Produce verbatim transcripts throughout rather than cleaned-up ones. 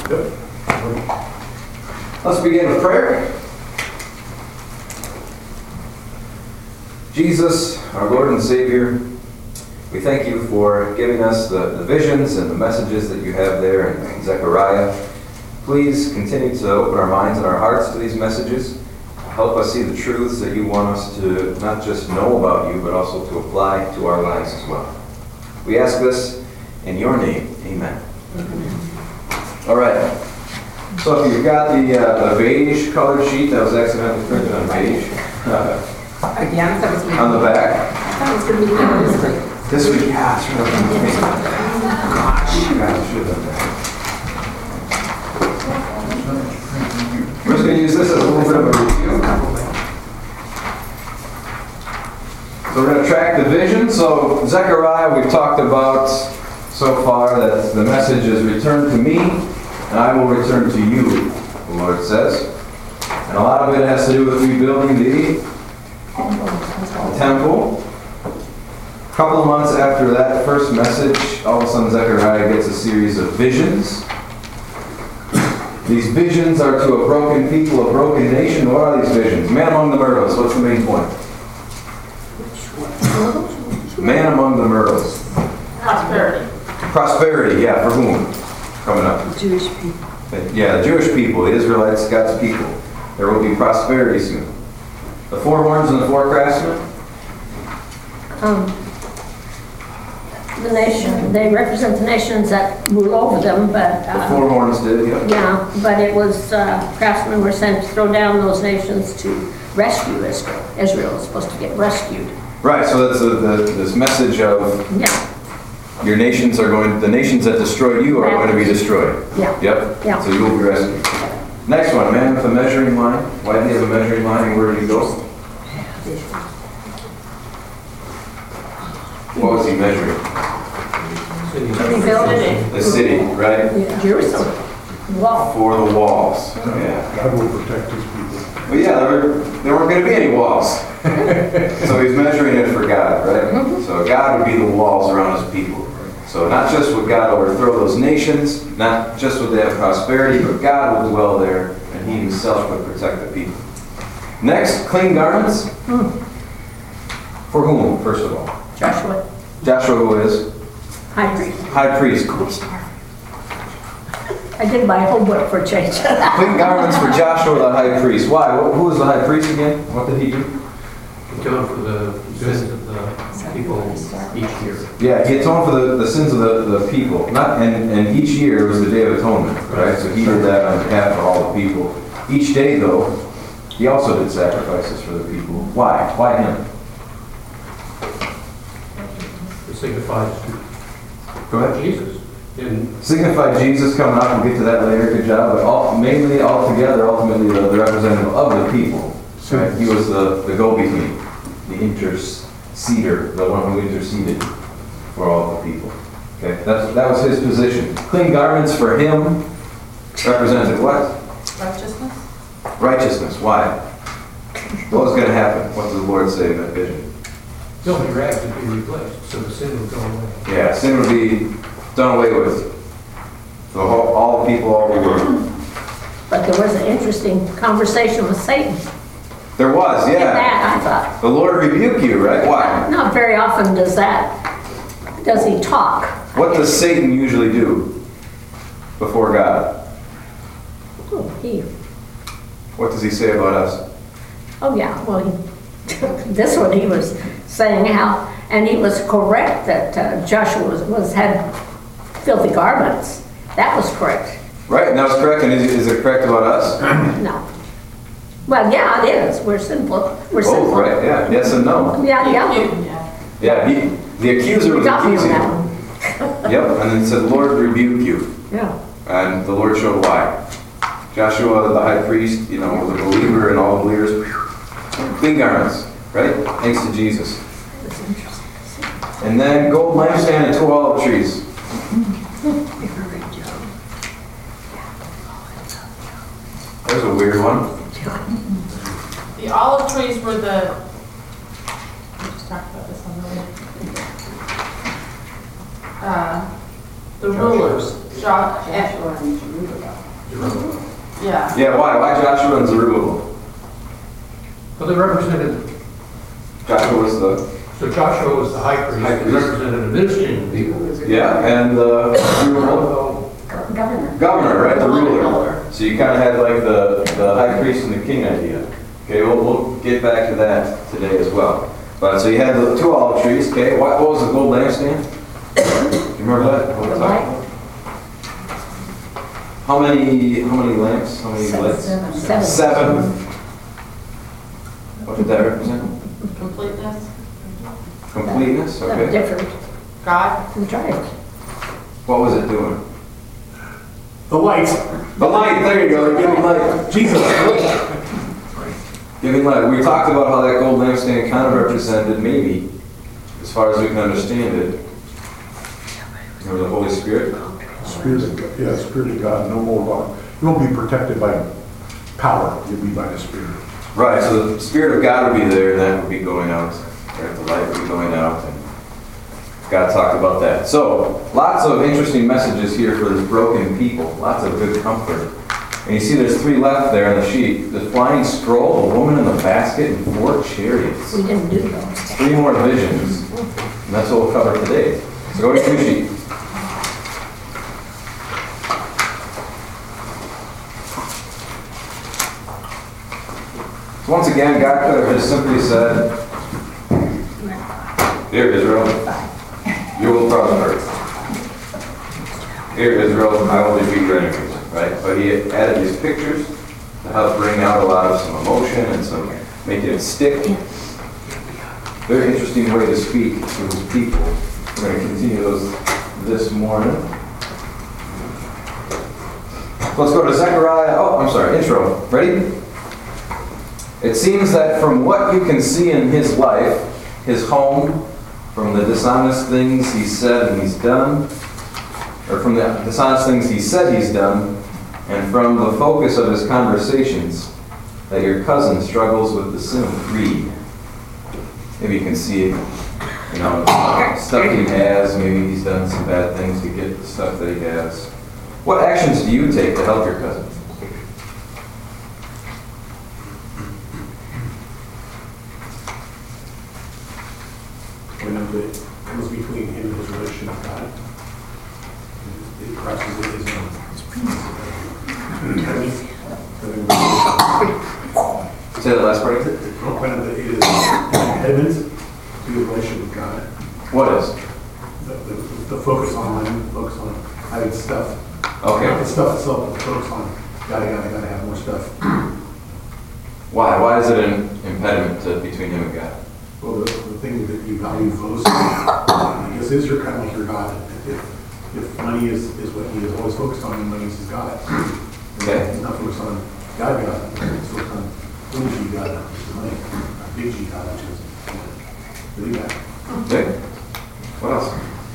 Yep. Let's begin with prayer. Jesus, our Lord and Savior, we thank you for giving us the, the visions and the messages that you have there in Zechariah. Please continue to open our minds and our hearts to these messages. Help us see the truths that you want us to not just know about you, but also to apply to our lives as well. We ask this in your name. Amen. All right. So if you've got the, uh, the beige colored sheet that was accidentally printed on beige, uh, Again, that was me. on the back. That was going to be this week. This week, yeah, it's really Gosh, God, I should have done that. We're just going to use this as a little bit of a review. So we're going to track the vision. So Zechariah, we've talked about so far that the message is return to me, and I will return to you, the Lord says. And a lot of it has to do with rebuilding the temple. A couple of months after that first message, all of a sudden Zechariah gets a series of visions. These visions are to a broken people, a broken nation. What are these visions? Man among the myrtles. What's the main point? Man among the myrtles. Prosperity. Prosperity, yeah, for whom? Coming up. The Jewish people. Yeah, the Jewish people, the Israelites, God's people. There will be prosperity soon. The four horns and the four craftsmen? Um, the nation, they represent the nations that rule over them, but The uh, four horns did, yeah. yeah, but it was uh, craftsmen were sent to throw down those nations to rescue Israel. Israel is supposed to get rescued. Right, so that's a, the, this message of Yeah, your nations are going, the nations that destroyed you are going to be destroyed. yeah, Yep. Yeah. So you will be rescued. Next one, man with a measuring line. Why did he have a measuring line and where did he go? What was he measuring? rebuild it. The city, right? Jerusalem. Wall. For the walls. Yeah. God will protect his people. Well, yeah, there, were, there weren't going to be any walls. So he's measuring it for God, right? So God would be the walls around his people. So not just would God overthrow those nations, not just would they have prosperity, but God would dwell there, and he himself would protect the people. Next, clean garments. For whom, first of all? Joshua, Joshua, who is high priest. high priest. I did my homework for change. Clean garments for Joshua the high priest. Why? Who was the high priest again? What did he do? Atoned for the sins of the people each year. Yeah, he atoned for the, the sins of the, the people. Not and, and each year was the Day of Atonement, right? So he did that on behalf of all the people. Each day, though, he also did sacrifices for the people. Why? Why him? It signifies Go ahead. Jesus. In Signified Jesus coming up. We'll get to that later. Good job. But all, mainly, altogether, ultimately, the, the representative of the people. Right? He was the, the go-between, the interceder, the one who interceded for all the people. Okay, that's, that was his position. Clean garments for him represented what? Righteousness? Righteousness. Why? What was going to happen? What did the Lord say in that vision? the only rags would be replaced, so the sin would go away. Yeah, sin would be done away with. So all, all the people, all the world. But there was an interesting conversation with Satan. There was, In yeah. that, I thought, The Lord rebuke you, right? Why? not very often does that, does he talk. What does Satan usually do before God? Oh, he, What does he say about us? oh yeah, well, he, this one he was saying how, and he was correct that uh, Joshua was, was, had filthy garments. That was correct. Right, and that was correct. And is, is it correct about us? No. Well, yeah, it is. We're sinful. We're Both, sinful. right? Yeah. Yes and no. Yeah, yeah. Yeah. He, the accuser was Got me on accusing that him. one. Yep. And then it said, "Lord rebuke you," Yeah. and the Lord showed why. Joshua, the high priest, you know, was a believer, and all the believers, clean garments, right? Thanks to Jesus. And then gold lampstand and two olive trees. There's a weird one. The olive trees were the, we just talked about this on the way. Uh, the rulers. Jo- eh, Joshua and Zerubbabel. yeah, Yeah, why? Why Joshua and Zerubbabel? But they represented, Joshua was the, so Joshua was the high priest, High he priest. represented administrating people. yeah, and the Zerubbabel, Governor. governor, right, the ruler. Ruler. So you kind of had like the, the high priest and the king idea. Okay, we'll, we'll get back to that today as well. But so you had the two olive trees, okay, what, what was the gold lampstand? Do you remember that? What The was light. that? How many, how many lamps, how many lights? Seven. Seven. What did that represent? completeness, Completeness, That's okay. different. God, That's right. What was it doing? The lights, The light, there you go, giving light. Jesus. Giving light. We talked about how that gold lampstand kind of represented, maybe, as far as we can understand it, remember the Holy Spirit? Spirit of, God- yeah, Spirit of God, no more about, you won't be protected by power, you'll be by the Spirit. Right, so the Spirit of God would be there, and that would be going out, right? The light would be going out, and God talked about that. So, lots of interesting messages here for this broken people, lots of good comfort. And you see there's three left there on the sheet. The flying scroll, a woman in the basket, and four chariots. We didn't do those. Three more visions, and that's what we'll cover today. So go to your sheet. So once again, God could have just simply said, "Here, Israel, you will prosper. Here, Israel, I will defeat your enemies," right? But he added these pictures to help bring out a lot of some emotion and some, make it stick. Very interesting way to speak to his people. We're going to continue those this morning. Let's go to Zechariah. Oh, I'm sorry, intro. Ready? It seems that from what you can see in his life, his home, from the dishonest things he said and he's done, or from the dishonest things he said he's done, and from the focus of his conversations, that your cousin struggles with the sin of greed. Maybe you can see, you know, stuff he has, maybe he's done some bad things to get the stuff that he has. What actions do you take to help your cousin? You know, that it comes between him and his relationship with God. It crosses with his own. Say that last part. One of the, it is impediments to your relationship with God. What is? The, the, the focus on money, the focus on having stuff. Okay. Not the stuff itself, but the focus on, gotta, gotta, gotta have more stuff. Why? Why is it an impediment to, between him and God? Well, the, the thing that you value most, I guess, is your kind of like your God. If, if money is, is what he is always focused on, then money is his God. Okay. He's not focused on God, God. He's focused on little G God, which is money. Or big G God, which is really bad. Okay. What else?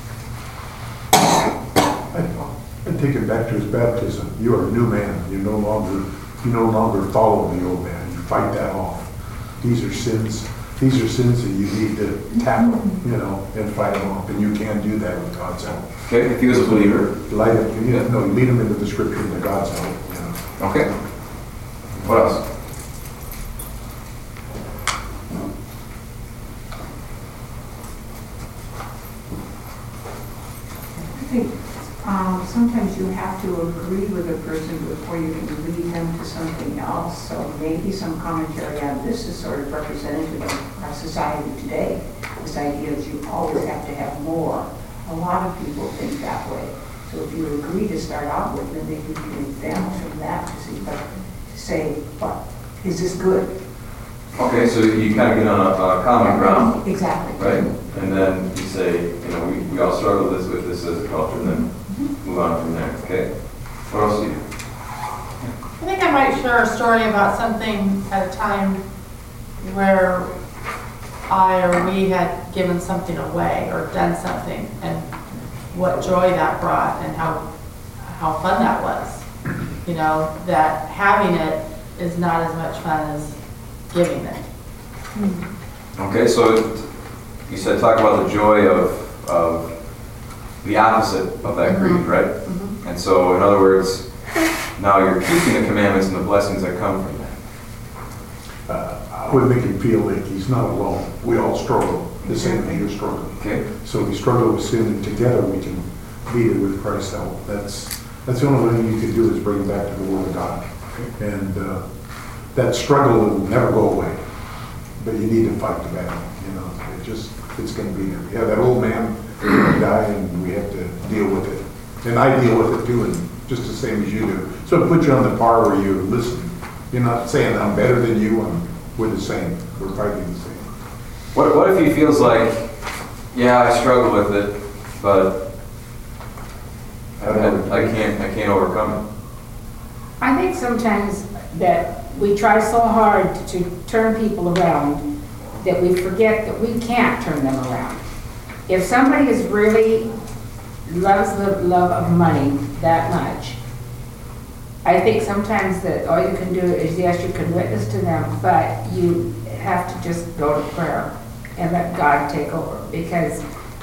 I take it back to his baptism. You are a new man. You no longer, you no longer follow the old man. You fight that off. These are sins. These are sins that you need to tackle, you know, and fight them off. And you can do that with God's help. Okay. If he was a believer. Light it, you know, no, you lead him into the scripture and the God's help, you know. Okay. What else? I think um, sometimes you have to agree with a person before you can lead them to something else. So maybe some commentary on this is sort of representative of our society today. This idea is you always have to have more. A lot of people think that way. So if you agree to start out with, then maybe you can advance from that to see, but to say, but is this good? Okay, so you kind of get on a, a common ground, Exactly. right? And then you say, you know, we, we all struggle with this, with this as a culture, and then move on from there, okay? What else do you do? I think I might share a story about something at a time where I or we had given something away or done something, and what joy that brought and how how fun that was. You know, that having it is not as much fun as giving it. Okay, so you said talk about the joy of, of the opposite of that greed, right? And so, in other words, now you're keeping the commandments and the blessings that come from that. Uh, I would make him feel like he's not alone. We all struggle the same way you're struggling. Okay? So we struggle with sin, and together we can beat it with Christ's help. That's, that's the only thing you can do is bring it back to the Word of God. And uh, that struggle will never go away. But you need to fight the battle, you know. It just, it's going to be there. Yeah, that old man died, and we have to deal with it. And I deal with it too, and just the same as you do. So it puts you on the par where you listen. You're not saying I'm better than you, and we're the same. We're fighting the same. What, what if he feels like, yeah, I struggle with it, but I, I, I can't, I can't overcome it? I think sometimes that we try so hard to turn people around that we forget that we can't turn them around. If somebody is really loves the love of money that much, I think sometimes that all you can do is, yes, you can witness to them, but you have to just go to prayer and let God take over. Because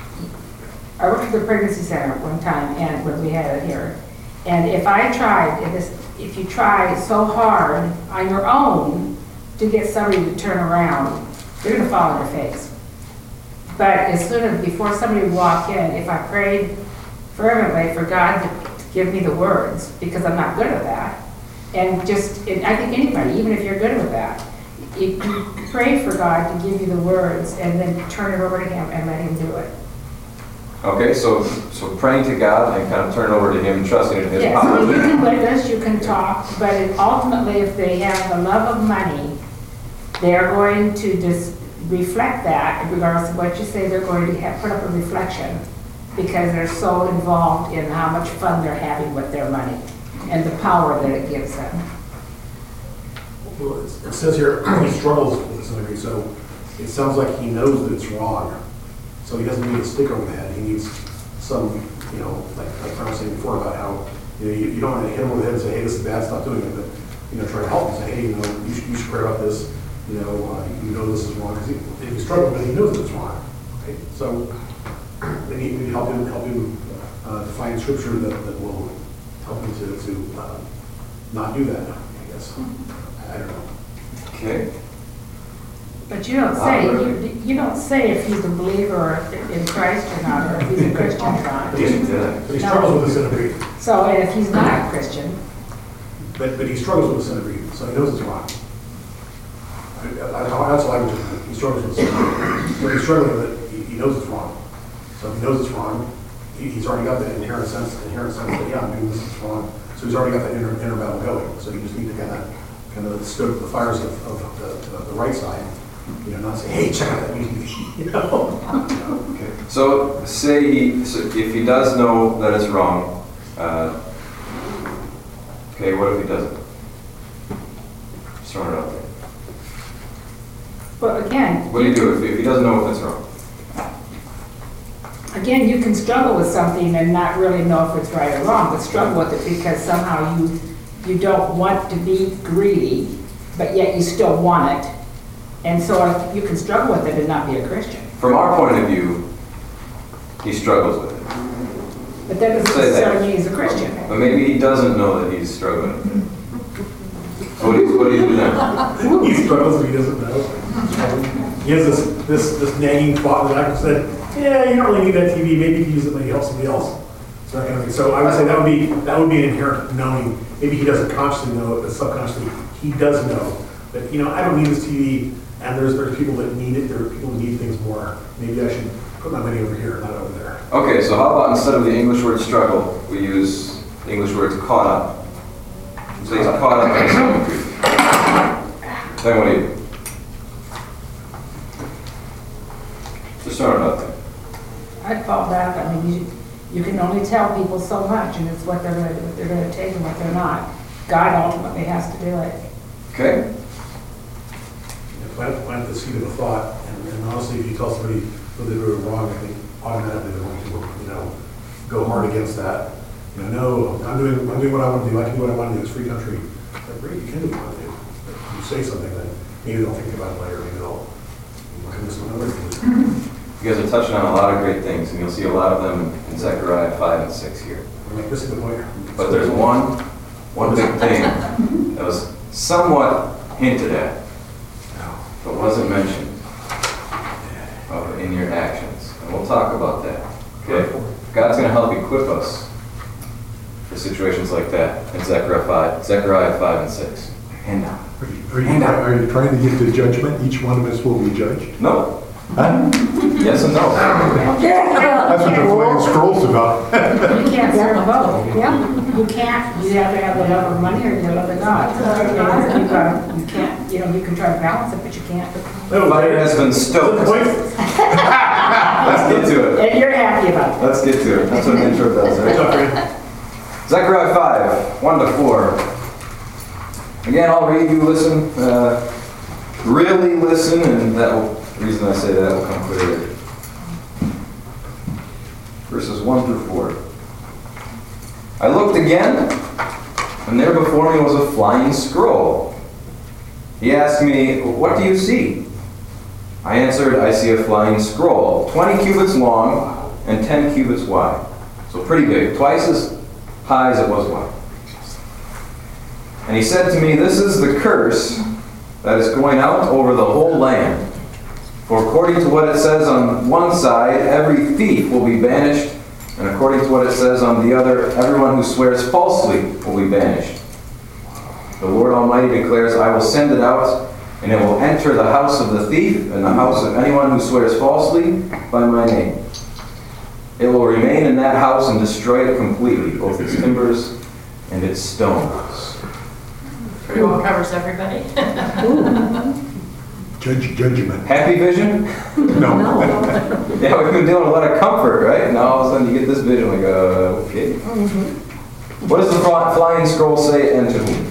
I worked at the pregnancy center one time, and when we had it here, and if I tried, if, this, if you try so hard on your own to get somebody to turn around, they're going to fall on their face. But as soon as, before somebody would walk in, if I prayed fervently for God to, to give me the words, because I'm not good at that, and just, and I think anybody, even if you're good with that, you, you pray for God to give you the words and then turn it over to Him and let Him do it. Okay, so so praying to God and kind of turn it over to Him and trusting in His Yes, power. you can witness, you can talk, but it- ultimately, if they have the love of money, they're going to just reflect that, regardless of what you say, they're going to have, put up a reflection, because they're so involved in how much fun they're having with their money and the power that it gives them. Well, it's- it says here, he struggles with this degree, so it sounds like he knows that it's wrong. So he doesn't need a stick over the head. He needs some, you know, like, like I was saying before about how, you know, you, you don't want to hit him over the head and say, hey, this is bad, stop doing it. But, you know, try to help him, say, hey, you know, you should, you should pray about this. You know, uh, you know this is wrong. Because he, if he's struggling with it, he knows it's wrong. Okay? So we need to help him, help him uh, define scripture that, that will help him to, to uh, not do that, I guess. I don't know. Okay. But you don't say, you, you don't say if he's a believer in Christ or not, or if he's a Christian or not. But he's- but he struggles with the sin of greed. So, and if he's not a Christian, But, but he struggles with the sin of greed, so he knows it's wrong. I- I- That's why he struggles with sin of greed. When he's struggling with it, he, he knows it's wrong. So if he knows it's wrong, he, he's already got that inherent sense, inherent sense that, yeah, I'm doing this, it's wrong. So he's already got that inner, inner battle going. So you just need to kind of, kind of stoke the fires of, of the, the, the right side. You know, not say, hey, check out that music, you know? You know, okay. So say he, so if he does know that it's wrong, uh, okay, what if he doesn't? Just throwing it out there. but again, What do you do if, if he doesn't know if it's wrong? again, you can struggle with something and not really know if it's right or wrong, but struggle with it because somehow you, you don't want to be greedy, but yet you still want it. And so you can struggle with it and not be a Christian. From our point of view, he struggles with it. But that doesn't Say that. necessarily mean he's a Christian. But maybe he doesn't know that he's struggling with it. So what do you, what do you do then? He struggles and he doesn't know. He has this, this, this nagging thought that I said, yeah, you don't really need that T V, maybe you can use it when you help somebody else. So that kind of thing. So I would say that would be, that would be an inherent knowing. Maybe he doesn't consciously know it, but subconsciously he does know that, you know, I don't need this T V, and there's, there's people that need it, there are people who need things more. Maybe I should put my money over here, not over there. Okay, so how about instead of the English word struggle, we use the English word caught up. So he's caught up in some degree. Then what do you do? Just throw it out there. I'd fall back, I mean, you, you can only tell people so much, and it's what they're gonna do, what they're gonna take and what they're not. God ultimately has to do it. Okay? Plant, plant the seed of a thought, and, and honestly, if you tell somebody what they're doing wrong, I think automatically they're going to, you know, go hard against that. You know, no, I'm doing, I'm doing what I want to do, I can do what I want to do, it's free country. Like, great, you can do what you want to do. But if you say something, then maybe they'll think about it later, maybe they'll look into some other things. You guys are touching on a lot of great things, and you'll see a lot of them in Zechariah five and six here. Like this is the point. But there's one, one big thing that was somewhat hinted at, but wasn't mentioned uh, in your actions. And we'll talk about that, okay? God's going to help equip us for situations like that in Zechariah five, Zechariah five and six. Hand down. Are you, are you, are you trying to get to judgment? Each one of us will be judged? No. Huh? Yes and no. That's what the flying scroll's about. You can't serve both. Yeah. You can't, you have to have the love of money or the love of God. You gotta- you can't, you know, you can try to balance it, but you can't. The fire has been stoked. Let's get to it. And you're happy about it. Let's get to it. That's what an intro does, right? Zechariah five, one to four. Again, I'll read, you listen. Uh, really listen, and that will, the reason I say that will come clear. Verses one through four. I looked again, and there before me was a flying scroll. He asked me, "What do you see?" I answered, "I see a flying scroll, twenty cubits long and ten cubits wide." So pretty big, twice as high as it was wide. And he said to me, "This is the curse that is going out over the whole land. For according to what it says on one side, every thief will be banished, and according to what it says on the other, everyone who swears falsely will be banished. The Lord Almighty declares, I will send it out, and it will enter the house of the thief and the house of anyone who swears falsely by my name. It will remain in that house and destroy it completely, both its timbers and its stones." Pretty well covers everybody. Judge, judgment. Happy vision? No. Yeah, we've been doing a lot of comfort, right? Now all of a sudden you get this vision, like, uh, okay. What does the fly- flying scroll say and to whom?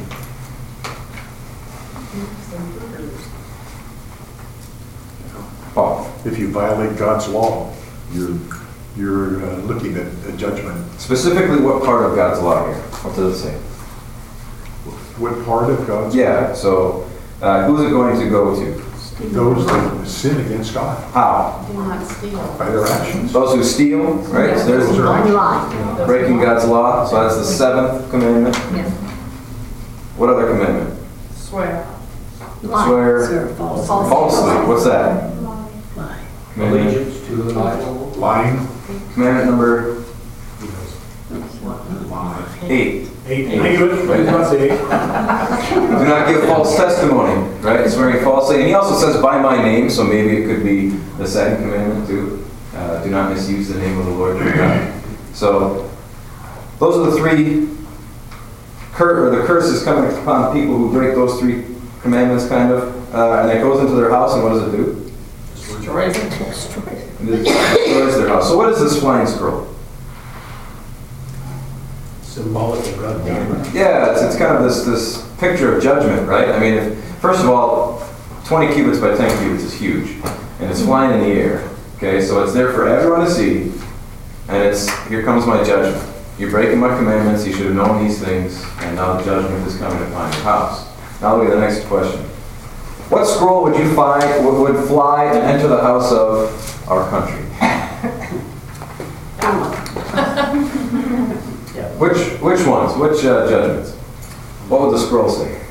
Paul. If you violate God's law, you're, you're uh, looking at a judgment. Specifically, what part of God's law here? What does it say? What part of God's Yeah, so uh, who's it going to go to? Those that sin against God How? Do not steal. by their actions. Those who steal, right? So there's One line. breaking God's law, so that's the seventh commandment. Yeah. What other commandment? Swear. Line. Swear falsely. What's that? Commandment, Allegiance to the Bible. Lying. commandment number eight. Eight, I knew it, I was about to say eight. Do not give false testimony, right? Swearing falsely. And he also says, by my name, so maybe it could be the second commandment too. Uh, do not misuse the name of the Lord your God. So, those are the three, cur- or the curses coming upon people who break those three commandments, kind of. Uh, and it goes into their house, and what does it do? Destroys it. It destroys their house. So what is this flying scroll? Symbolic of God's judgment. Yeah, it's, it's kind of this, this picture of judgment, right? I mean, if, first of all, twenty cubits by ten cubits is huge, and it's flying in the air. Okay, so it's there for everyone to see, and it's, here comes my judgment. You're breaking my commandments, you should have known these things, and now the judgment is coming upon your house. Now look at the next question. What scroll would you find, would, would fly and enter the house of our country? Which, which ones? Which uh, judgments? What would the scroll say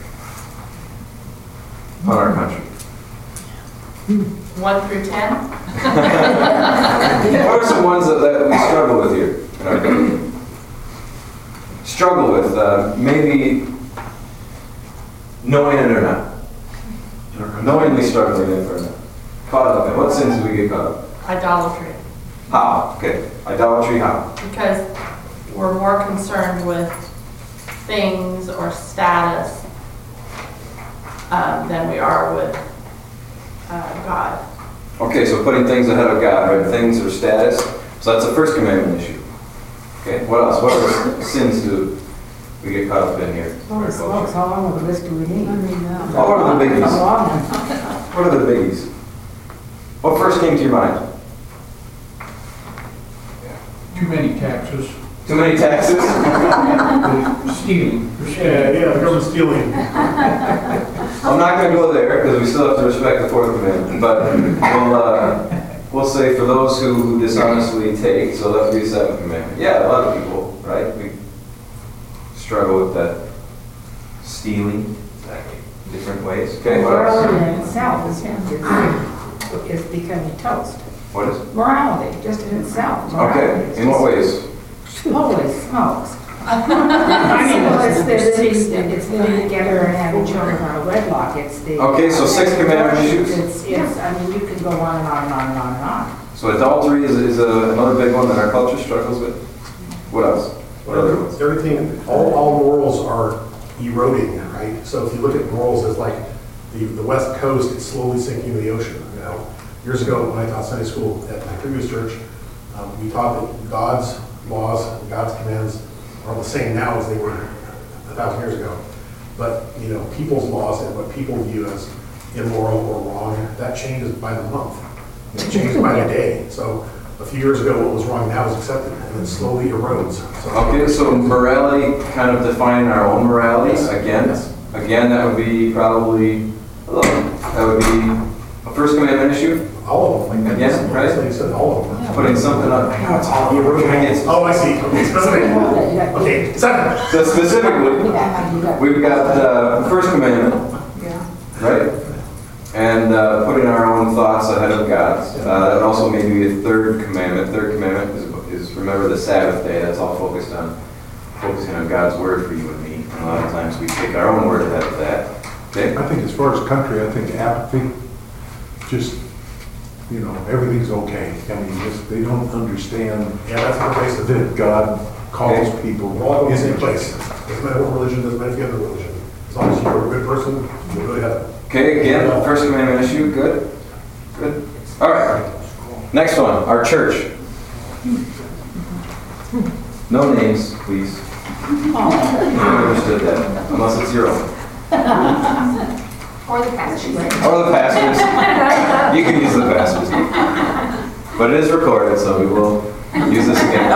on our country? One through ten? What are some ones that, that we struggle with here in our country? Struggle with, uh, maybe knowing it or not. Knowingly struggling in it or not. Caught up in. What sins do we get caught up? Idolatry. How? Okay. Idolatry, how? Because we're more concerned with things or status um, than we are with uh, God. Okay, so putting things ahead of God, right? Things or status. So that's the first commandment issue. Okay, what else? What other sins do we get caught up in here? Holy smokes, how long of a list do we need? Oh, what are the biggies? A long one. What are the biggies? What first came to your mind? Too many taxes. Too many taxes? Stealing. Yeah, yeah, the government's stealing. I'm not going to go there because we still have to respect the fourth commandment. But we'll, uh, we'll say for those who, who dishonestly take, so that would be the seventh commandment. Yeah, a lot of people, right? We struggle with that stealing, different ways. Okay, what else? Morality in itself is, is, is becoming toast. What is it? Morality, just in itself. morality Okay, is in what just- ways? Holy smokes. I mean, well, it's the living, it's living together and having children out of wedlock, it's the. Okay, so sixth commandment issues? It's, it's, I mean, you can go on and on and on and on and on. So adultery is, is a, another big one that our culture struggles with. What else? What other ones? Everything, all, all morals are eroding, right? So if you look at morals as like the, the West Coast, it's slowly sinking to the ocean, you know? Years ago, when I taught Sunday school at my previous church, um, we taught that God's laws, God's commands are the same now as they were a thousand years ago. But, you know, people's laws and what people view as immoral or wrong, that changes by the month. It changes by the day. So a few years ago, what was wrong now is accepted, and it slowly erodes. So- Okay, so morality, kind of defining our own morality, Yes. again. Yes. Again, that would be probably, that would be a first commandment issue, All of them, like. Again, right? Like you said, all of them. putting something up. No, it's all eroding. Oh, I see. Okay, specific. Okay, second. So specifically, we've got uh, the first commandment, Yeah. right? And uh, putting our own thoughts ahead of God's. Uh, that would also maybe be a third commandment. Third commandment is, is remember the Sabbath day. That's all focused on focusing on God's word for you and me. And a lot of times we take our own word ahead of that. Okay? I think as far as country, I think apathy, just, you know, everything's okay. I mean, just, they don't understand Yeah, that's the place to that God calls people. We're all going to the same into place. Doesn't matter what religion, doesn't matter if you have a religion. As long as you're a good person, you'll go to heaven. Okay, again, first commandment issue. Good. Good. All right. Next one, our church. No names, please. You understood that, unless it's your own. Or the pastors. Or the pastors. You can use the pastors. But it is recorded, so we will use this again.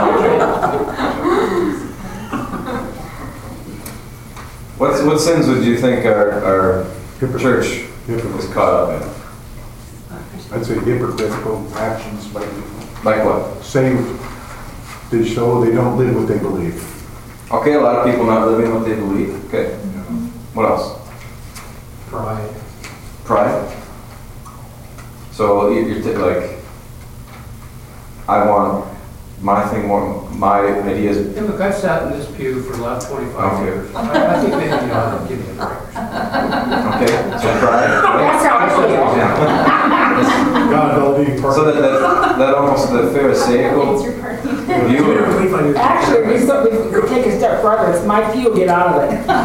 What, what sins would you think our, our church was caught up in? I'd say hypocritical actions, like Like what? say they show they don't live what they believe. Okay, a lot of people not living what they believe. Okay. What else? Pride. Pride. So you- you're t- like, I want my thing more, my ideas. Yeah, look, I've sat in this pew for the last twenty-five Okay. years. I I think maybe you ought to give me a break. Okay, so pride. That's how I feel. Yeah. God, all being part So of that, that, that almost the Pharisaical view. or- Actually, we start, we we take a step further, it's my pew, get out of it.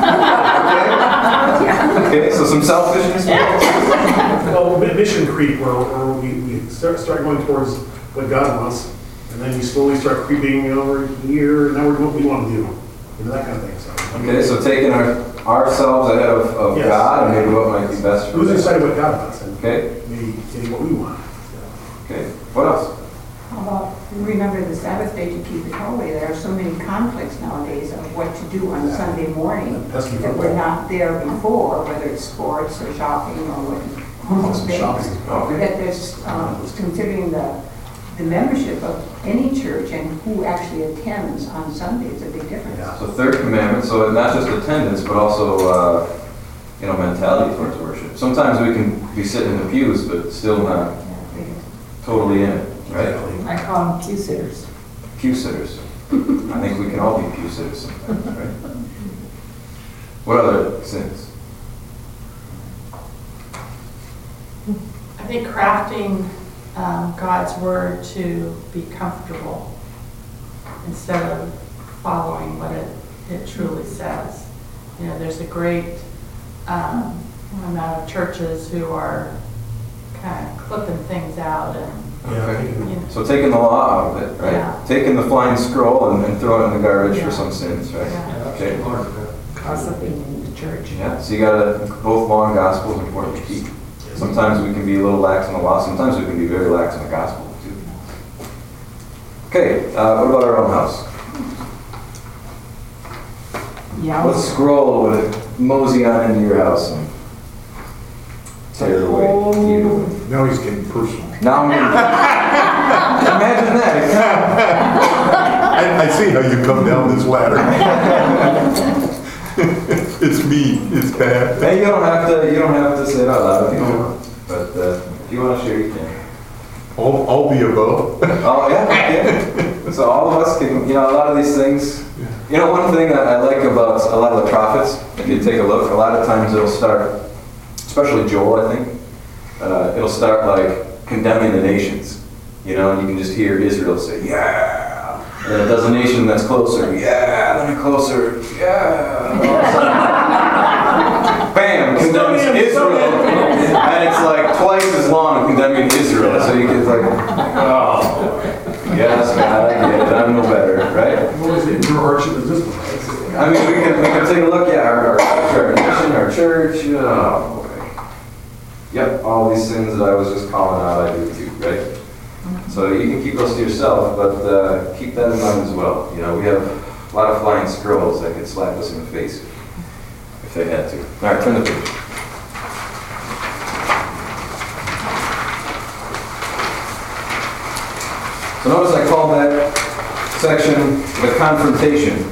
Okay, so some selfishness. Well, mi- mission creep, where, where we, we start, start going towards what God wants, and then you slowly start creeping over here, and now we're doing what we want to do. You know, that kind of thing, so. Okay, so taking our, ourselves ahead of, of Yes. God and maybe what might be best for Who's them. decided what God wants, and Okay, maybe getting what we want. okay. What else? How about, remember the Sabbath day to keep it holy. There are so many conflicts nowadays of what to do on Sunday morning Pesky that were football. not there before, whether it's sports or shopping or what. almost Shopping. Okay. That there's, um, considering the, the membership of any church and who actually attends on Sunday is a big difference. Yeah. So third commandment, so not just attendance, but also, uh, you know, mentality towards worship. Sometimes we can be sitting in the pews, but still not totally in it, right? I call them pew sitters. Pew sitters. I think we can all be pew sitters sometimes, right? What other sins? I think crafting um, God's word to be comfortable instead of following what it, it truly says. You know, there's a great um, amount of churches who are kind of clipping things out and, Yeah, I Okay. think- you know, So taking the law out of it, right? Yeah. Taking the flying scroll and, and throwing it in the garbage Yeah. for some sins, right? Yeah. Yeah, Okay. that's part of it. Gossiping in the church. Yeah, so you gotta, both law and gospel is important to keep. Sometimes we can be a little lax on the law, sometimes we can be very lax on the gospel too. Okay, uh, what about our own house? Yeah. What scroll would mosey on into your house and tear it away? eat it away? Now he's getting personal. Now I'm gonna, imagine that. I, I see how you come down this ladder. It's me, it's bad. Hey, you don't have to, you don't have to say it out loud if you want, but uh, if you want to share, you can. All, all the above. Oh, yeah, yeah. So all of us can, you know, a lot of these things, you know, one thing that I like about a lot of the prophets, if you take a look, a lot of times it'll start, especially Joel, I think, uh, it'll start like condemning the nations, you know, and you can just hear Israel say, yeah, and then it does a nation that's closer, yeah, then a closer, yeah. Bam, condemns Israel, and it's like twice as long condemning Israel, so you get like, oh, yes, God, I get it, I'm no better, right? What was the overarching of this one? I mean, we can, we can take a look at our, our culture, our nation, our church, oh, boy. Yep, all these sins that I was just calling out, I do too, right? So you can keep those to yourself, but uh, keep that in mind as well. You know, we have a lot of flying squirrels that could slap us in the face if they had to. All right, turn the page. So notice I called that section the confrontation.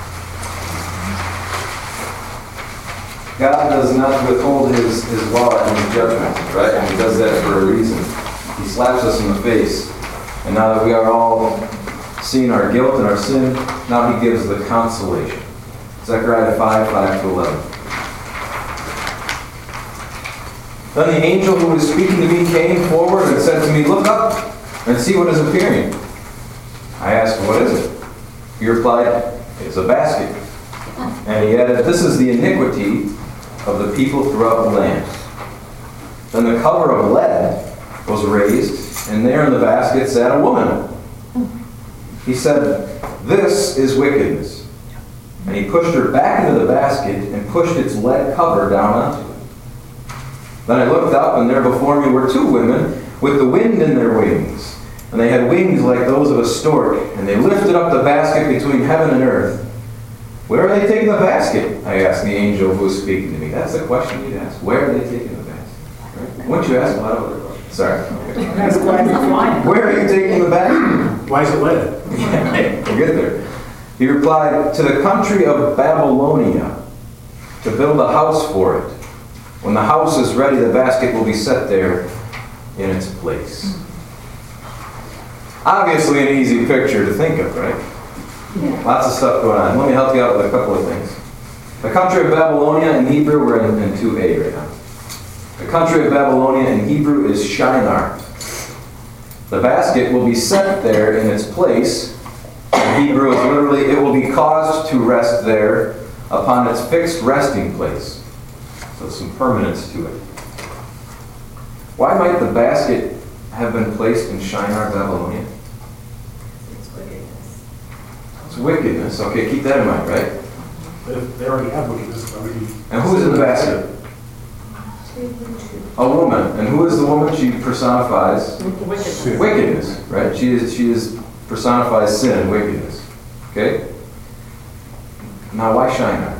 God does not withhold his, his law and his judgment, right? And he does that for a reason. He slaps us in the face. And now that we are all seeing our guilt and our sin, now he gives the consolation. Zechariah five, five to eleven. Then the angel who was speaking to me came forward and said to me, look up and see what is appearing. I asked, what is it? He replied, it's a basket. And he added, this is the iniquity of the people throughout the land. Then the cover of lead was raised, and there in the basket sat a woman. He said, this is wickedness. And he pushed her back into the basket and pushed its lead cover down onto it. Then I looked up, and there before me were two women with the wind in their wings. And they had wings like those of a stork, and they lifted up the basket between heaven and earth. Where are they taking the basket? I asked the angel who was speaking to me. That's the question you'd ask. Where are they taking the basket? Right? Once you ask a lot of other questions. Sorry. Okay. That's why it's flying. Where are you taking the basket? Why is it lead? We'll get there. He replied, to the country of Babylonia, to build a house for it. When the house is ready, the basket will be set there in its place. Obviously an easy picture to think of, right? Yeah. Lots of stuff going on. Let me help you out with a couple of things. The country of Babylonia in Hebrew, we're in, in two A right now. The country of Babylonia in Hebrew is Shinar. The basket will be set there in its place. In Hebrew, it's literally, it will be caused to rest there upon its fixed resting place. So some permanence to it. Why might the basket have been placed in Shinar, Babylonia? It's wickedness. It's wickedness. Okay, keep that in mind, right? But if they already have wickedness, why would he? And who is in the basket? A woman. And who is the woman? She personifies Wickedness. wickedness, right? She is she is personifies sin and wickedness. Okay? Now why Shinar?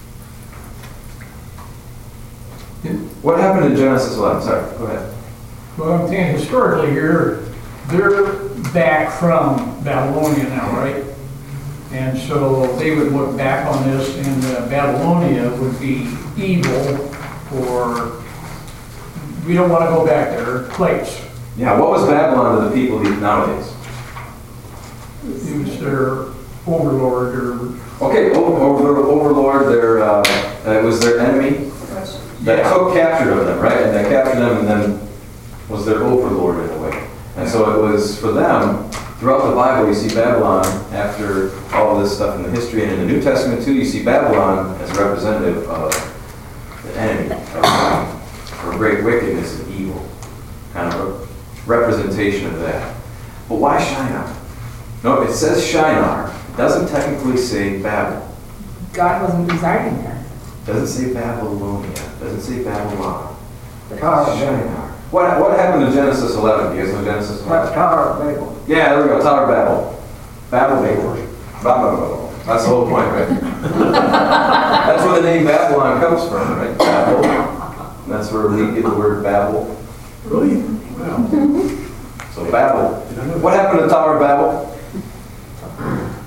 What happened in Genesis eleven? Sorry, go ahead. Well, I'm saying historically here, they're back from Babylonia now, right? And so they would look back on this, and uh, Babylonia would be evil, or we don't want to go back there, place. Yeah, what was Babylon to the people nowadays? It was their overlord, or Okay, over, over, overlord, their uh, it was their enemy that Yeah. took capture of them, right? And they captured them, and then was their overlord in a way. And so it was for them. Throughout the Bible, you see Babylon, after all of this stuff in the history, and in the New Testament too, you see Babylon as a representative of the enemy of God, or great wickedness and evil, kind of a representation of that. But why Shinar? No, it says Shinar. It doesn't technically say Babel. God wasn't residing there. It doesn't say Babylonia. It doesn't say Babylon. The Tower of Babel. Shinar. What, what happened in Genesis eleven? Do you guys know Genesis The eleven? Tower of Babel. Yeah, there we go. Tower of Babel. Babel, Babel. Babel. That's the whole point, right? That's where the name Babylon comes from, right? Babel. And that's where we get the word Babel. Really? Wow. So Babel. What happened to the Tower of Babel?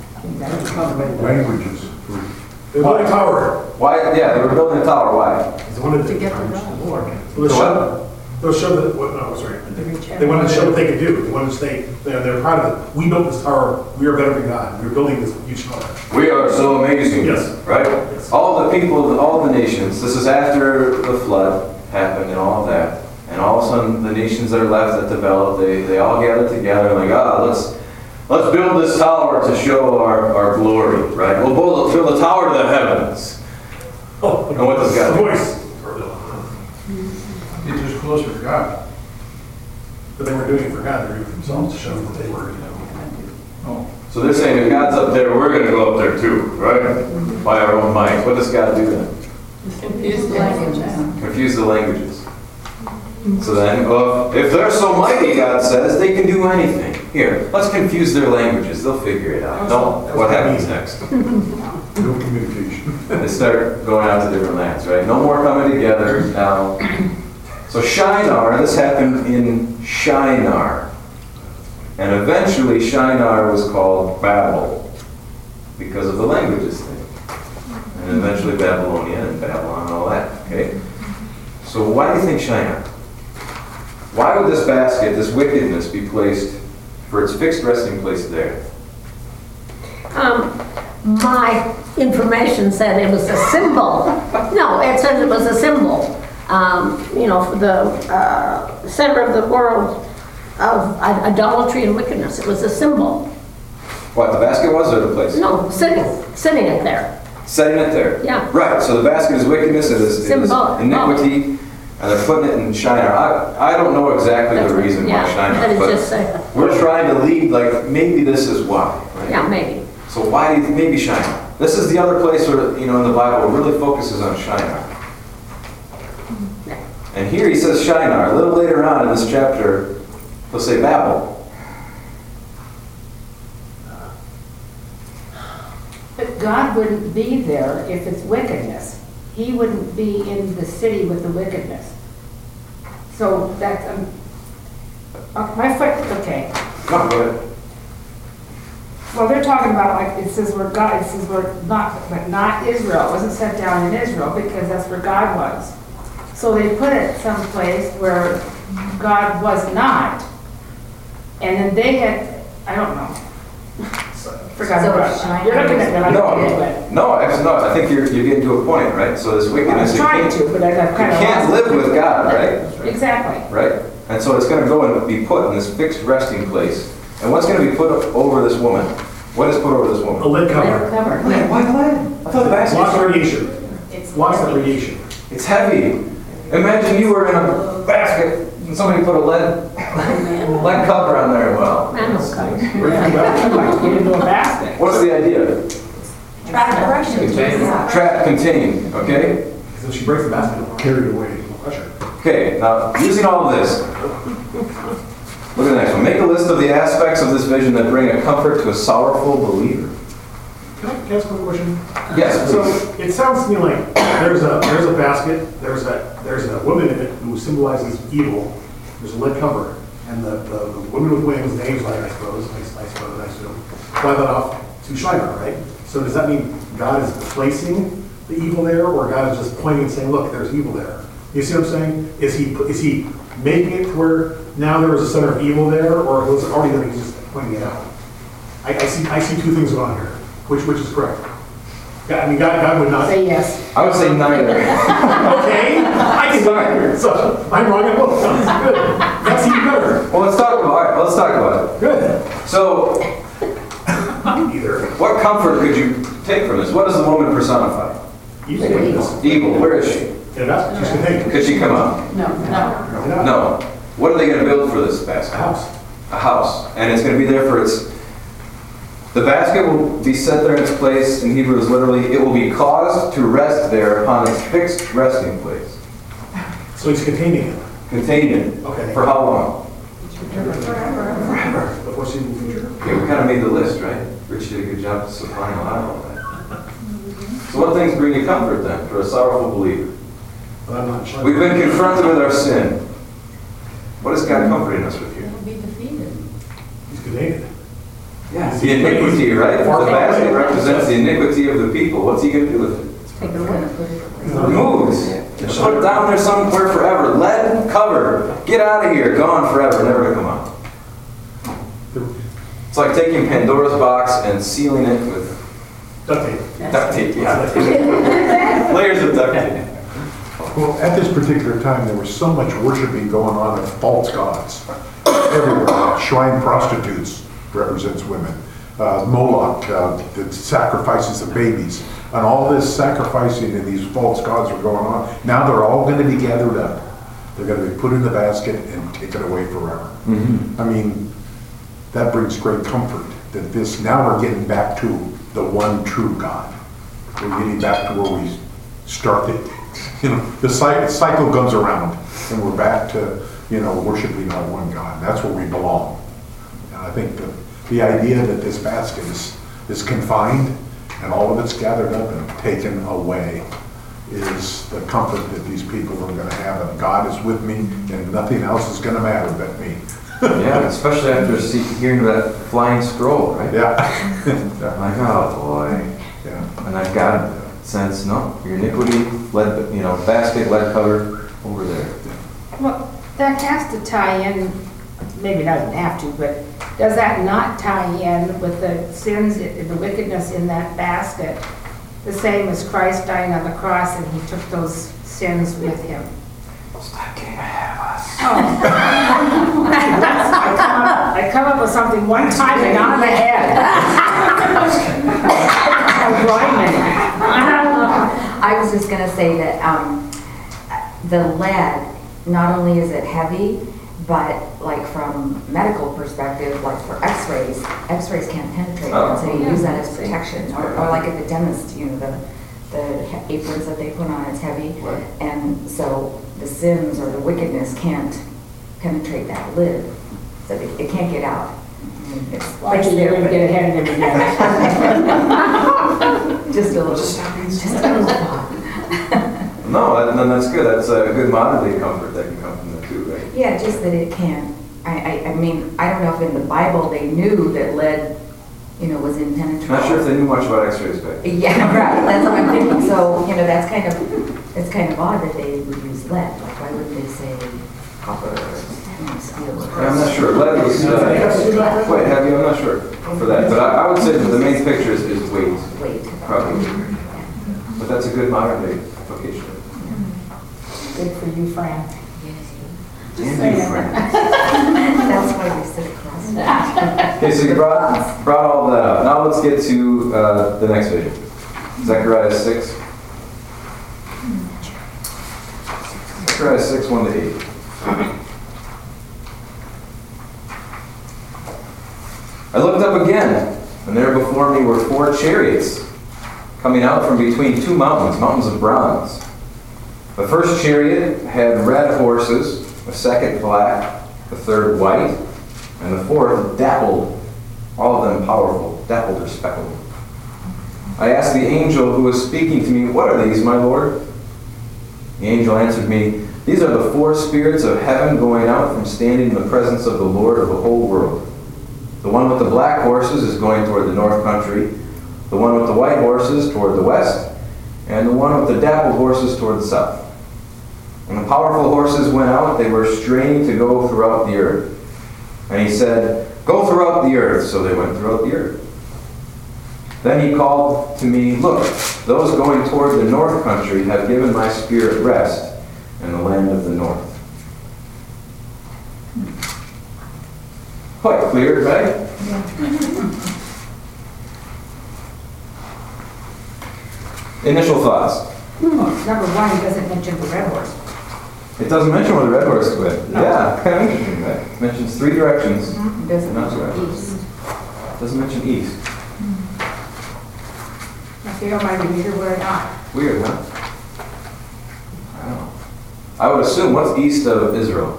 Languages. They want a tower. Why, yeah, they were building a tower, why? They wanted to. To get the Lord. They'll show, they'll show that, what, no, sorry. They wanted to show what they could do. They wanted to say, they're, they're proud of it. We built this tower. We are better than God. We're building this huge tower. We are so amazing. Yes. Right? Yes. All the people, all the nations, this is after the flood happened and all of that. And all of a sudden, the nations that are left that developed, they, they all gather together like, ah, let's, let's build this tower to show our, our glory, right? We'll build, build a tower to the heavens. Oh, And what does God the do? voice. Get us closer to God. But they weren't doing it for God. They were doing it for themselves to show that they were, you know. Oh, So they're saying if God's up there, we're going to go up there too, right? By our own might. What does God do then? Confuse the language. Confuse the languages. So then, well, if they're so mighty, God says, they can do anything. Here, let's confuse their languages. They'll figure it out. No, what happens next? No communication. They start going out to different lands, right? No more coming together now. So Shinar, this happened in Shinar. And eventually Shinar was called Babel because of the languages thing. And eventually Babylonia and Babylon and all that, okay? So why do you think Shinar? Why would this basket, this wickedness, be placed for its fixed resting place there? Um, my information said it was a symbol. No, it said it was a symbol. Um, you know, for the uh, center of the world of idolatry and wickedness. It was a symbol. What, the basket was or the place? No, sitting, sitting it there. Setting it there? Yeah. Right, so the basket is wickedness, it is, it is Symbolic. iniquity, and they're putting it in Shinar. I, I don't know exactly That's the right. reason why Yeah, Shinar, but it just but said- we're trying to lead, like, maybe this is why, right? Yeah, maybe. So why do you, maybe Shinar? This is the other place where, you know, in the Bible, it really focuses on Shinar. And here he says Shinar. A little later on in this chapter, he'll say Babel. But God wouldn't be there if it's wickedness. He wouldn't be in the city with the wickedness. So that's, um, uh, my foot, okay. Come on, go ahead. Well, they're talking about, like, it says where God, it says where not, but not Israel. It wasn't set down in Israel because that's where God was. So they put it someplace where God was not. And then they had, I don't know. Forgot So about Shinar it. You're looking at that. No, no, actually, no, I think you're, you're getting to a point, right? So this I wickedness, was you trying can't, to, but I got you kind of can't lost. live with God, right? Exactly. Right? And so it's going to go and be put in this fixed resting place. And what's going to be put over this woman? What is put over this A woman? lead They're cover. covered. Why, why lead? I thought the Lots basket. of radiation. It's Lots of heavy. radiation. It's heavy. Imagine you were in a basket and somebody put a lead, lead cover on there. Well, Man, okay. I'd like to get into a basket. what's the idea? Trap Container. Trap, contained, okay? Because if she breaks the basket, it'll carry it away. No pressure. Okay, now, using all of this, look at the next one. Make a list of the aspects of this vision that bring a comfort to a sorrowful believer. Can I, can I ask one question? Yes, So please. it sounds to me like there's a, there's a basket, there's a, there's a woman in it who symbolizes evil. There's a lead cover. And the, the, the woman with wings, the angel, I suppose, I I suppose, I assume, fly that off to Shinar, right? So does that mean God is placing the evil there, or God is just pointing and saying, look, there's evil there? You see what I'm saying? Is he, is he making it to where now there was a center of evil there, or was it already there, he's just pointing it out? I, I see, I see two things going on here. Which, which is correct? God, I mean, God, God would not. Say yes. I would say neither. Okay, I can go So I'm wrong on both. Sounds good. That's even better. Well, let's talk about, all right, let's talk about it. Good. So, Either. what comfort could you take from this? What does the woman personify? You say this. Evil. Where is she? In a basket, she's contained. Could she come out? No, no. No. No. What are they going to build for this A basket? house. A house. And it's going to be there for its... The basket will be set there in its place. In Hebrew, is literally, it will be caused to rest there upon its fixed resting place. So he's containing it. Contained in. Okay. For how long? Forever. The foreseeable future. Okay, we kind of made the list, right? Rich did a good job supplying a lot of all that. So what things bring you comfort then for a sorrowful believer? But I'm not sure. We've been confronted with our sin. What is God comforting us with here? Be defeated. He's contained it. Yeah, the iniquity, right? The basket represents the iniquity of the people. What's he going to do with it? Take it away. Removes. Shut it down there somewhere forever. Lead cover. Get out of here. Gone forever. Never to come out. It's like taking Pandora's box and sealing it with Duct tape. duct tape. Yeah. Layers of duct tape. Well, at this particular time, there was so much worshiping going on of false gods everywhere. Shrine prostitutes represents women. Uh, Moloch, uh, that sacrifices of babies. And all this sacrificing and these false gods are going on. Now they're all going to be gathered up. They're going to be put in the basket and taken away forever. Mm-hmm. I mean, that brings great comfort that this, now we're getting back to the one true God. We're getting back to where we started. You know, the cy- cycle comes around and we're back to, you know, worshiping our one God. That's where we belong. And I think the, the idea that this basket is, is confined and all of it's gathered up and taken away is the comfort that these people are going to have. And God is with me and nothing else is going to matter but me. Yeah, especially after see, hearing that flying scroll, right? Yeah. I'm like, oh boy. Yeah. And I've got a sense, no, your iniquity, lead, you know, basket, lead cover, over there. Well, that has to tie in, maybe it doesn't have to, but does that not tie in with the sins, the wickedness in that basket? The same as Christ dying on the cross and he took those sins with him. Stop getting ahead of us. Oh. I, come up, I come up with something one time and on the head. I was just going to say that um, the lead, not only is it heavy, but like from medical perspective, like for x-rays, x-rays can't penetrate, Oh. so you use that as protection. Or, or like at the dentist, you know, the, the aprons that they put on, it's heavy. Right. And so the sins or the wickedness can't penetrate that lid, so it, it can't get out. I mean, it's Like you're there, going to but- get ahead of him again. Just a little, Just just stop being a so little thought. No, that, then that's good. That's a good modern day comfort that can come from there too, right? Yeah, just that it can. I, I, I mean, I don't know if in the Bible they knew that lead, you know, was impenetrable. Not sure if they knew much about x-rays back then. Yeah, right, that's what I'm thinking. So, you know, that's kind of, it's kind of odd that they would use lead. Like, why wouldn't they say copper or you know, steel? Yeah, I'm not sure. Lead was, uh, quite heavy, I'm not sure for that. But I, I would say that the main picture is, is weight, Wait. probably. But that's a good modern day application. Good for you, Fran. And you, friend. That's why we sit across. Okay, so you brought, brought all that up. Now let's get to uh, the next vision. Zechariah six. Zechariah six, one to eight. I looked up again, and there before me were four chariots coming out from between two mountains, mountains of bronze. The first chariot had red horses, the second black, the third white, and the fourth dappled, all of them powerful, dappled or speckled. I asked the angel who was speaking to me, "What are these, my Lord?" The angel answered me, "These are the four spirits of heaven going out from standing in the presence of the Lord of the whole world. The one with the black horses is going toward the north country, the one with the white horses toward the west, and the one with the dappled horses toward the south." When the powerful horses went out, they were straining to go throughout the earth. And he said, "Go throughout the earth." So they went throughout the earth. Then he called to me, "Look, those going toward the north country have given my spirit rest in the land of the north." Quite clear, right? Initial thoughts. Number one, he doesn't mention the red horse. It doesn't mention where the red horse went. No. Yeah, kind of interesting, right? It mentions three directions. It doesn't Not mention directions. east. Doesn't mention east. I feel like we either would or not. Weird, huh? I don't know. I would assume, what's east of Israel?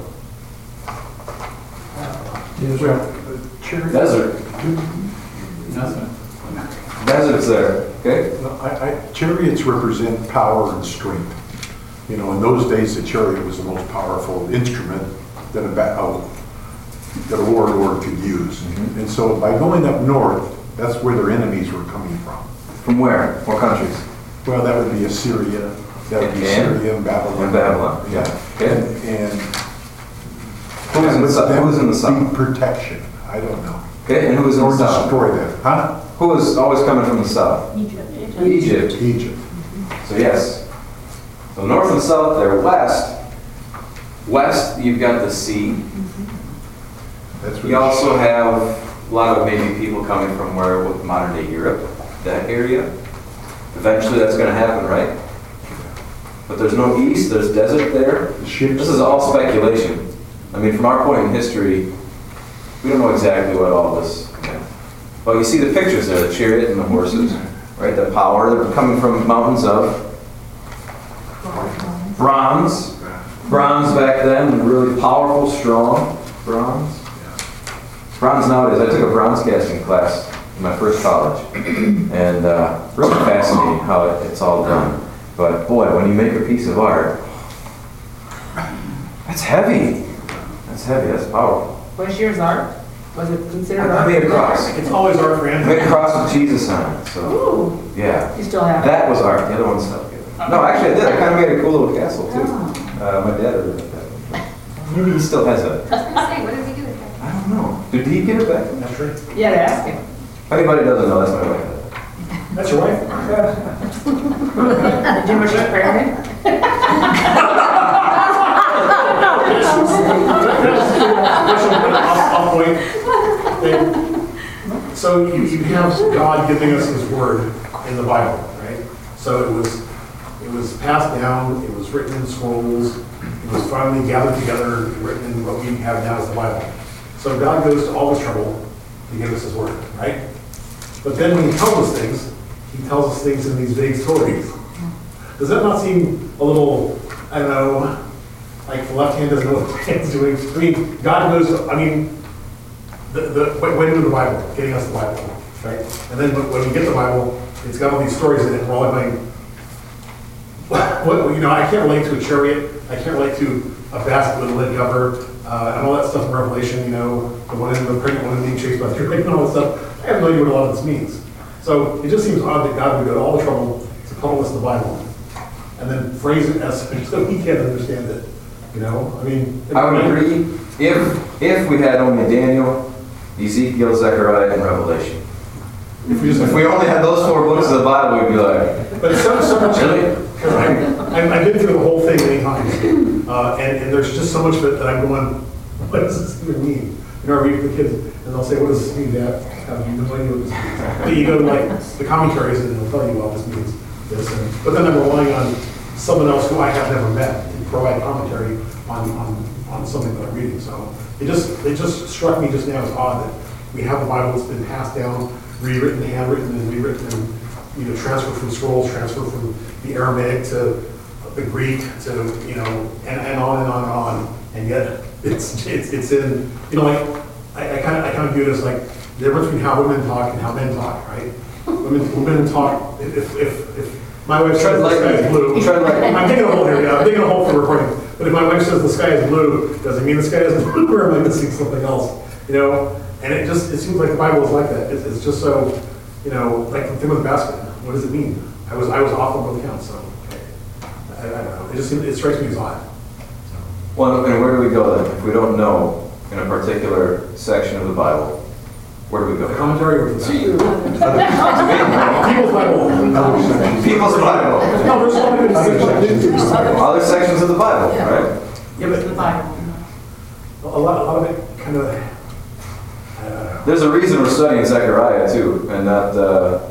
Desert. Nothing. Desert's there, okay? No, I, I, chariots represent power and strength. You know, in those days, the chariot was the most powerful instrument that a, ba- a that a warlord could use. Mhm. And so by going up north, that's where their enemies were coming from. From where? What countries? Well, that would be Assyria, that would be And? Syria and Babylon. And Babylon, yeah. Okay. And, and Who was in the south? Who was in the Be south? protection, I don't know. Okay, and who was in Or the south? destroy them, huh? Who was always coming from the south? Egypt. Egypt. Egypt. So yes. So north and south there. West. West, you've got the sea. That's what You also have a lot of maybe people coming from where, with modern day Europe, that area. Eventually that's going to happen, right? But there's no east, there's desert there. the ships. This is all speculation. I mean, from our point in history, we don't know exactly what all this meant. But you see the pictures there, the chariot and the horses, right? The power, they're coming from mountains of bronze. Bronze back then, really powerful, strong bronze. Bronze nowadays, I took a bronze casting class in my first college, and uh, really fascinating how it, it's all done. But boy, when you make a piece of art, that's heavy. That's heavy, that's powerful. Was yours art? Was it considered I art? made a cross. It's always art for I Andrew. made a cross with Jesus on it, so, Ooh, yeah. you still have it? That was art, the other one's stuff. No, actually I did, I kind of made a cool little castle too. Uh, my dad really liked that one. Maybe he still has it. Say, what did we do with that? I don't know. Did he get it back? That's true. Yeah, to ask him. If anybody doesn't know, that's my wife. That's your wife? Did you wish you pregnant? Off point. They- So you, you have God giving us His Word in the Bible, right? So it was, it was passed down, it was written in scrolls, it was finally gathered together, and written in what we have now as the Bible. So God goes to all this trouble to give us His Word, right? But then when He tells us things, He tells us things in these vague stories. Does that not seem a little, I don't know, like the left hand doesn't know what the right hand's doing? I mean, God knows, I mean, the, the, way way to do the Bible, getting us the Bible, right? And then when when we get the Bible, it's got all these stories in it, and we're all going, what, what- you know, I can't relate to a chariot, I can't relate to a basket with a lid cover, uh, and all that stuff in Revelation, you know, the one in the pregnant woman being chased by the dragon and all that stuff. I have no idea what a lot of this means. So it just seems odd that God would go to all the trouble to puddle us the Bible, and then phrase it as so we can't understand it, you know? I mean. I would agree if, if we had only Daniel, Ezekiel, Zechariah, and Revelation. If we just, If we only had those four books of the Bible, we'd be like, but it's so, so much. Really? I, I've been through the whole thing many times, uh, and, and there's just so much of it that I'm going, what does this even mean? You know, I read to the kids, and they'll say, what does this mean, Dad? I have no idea what this means. But you go to like the commentaries, and they'll tell you, well, this means this. And, but then I'm relying on someone else who I have never met to provide commentary on, on, on something that I'm reading. So it just, it just struck me just now as odd that we have a Bible that's been passed down, rewritten, handwritten, and rewritten, and you know, transferred from scrolls, transferred from the Aramaic to the Greek to, you know, and, and on and on and on. And yet it's, it's, it's in, you know, like, I, I kind of, I kind of view it as like the difference between how women talk and how men talk, right? Women, women talk, if, if, if my wife says the sky is blue, Tread lightly. I'm digging a hole here, yeah, I'm digging a hole for recording. But if my wife says the sky is blue, does it mean the sky is blue, or am I missing something else? You know, and it just, it seems like the Bible is like that. It's, it's just so, you know, like the thing with the basket. What does it mean? I was, I was off on both counts, so, okay. I, I don't know, it just, seems- it strikes me as odd. well, and where do we go then? If we don't know in a particular section of the Bible, where do we The go? commentary or the basket? People's People's Bible. People's Bible. No, there's a lot of good sections. Other sections of the Bible, right? Yeah, but The Bible. a lot, a lot of it kind of, I don't know. There's a reason we're studying Zechariah too, and not uh,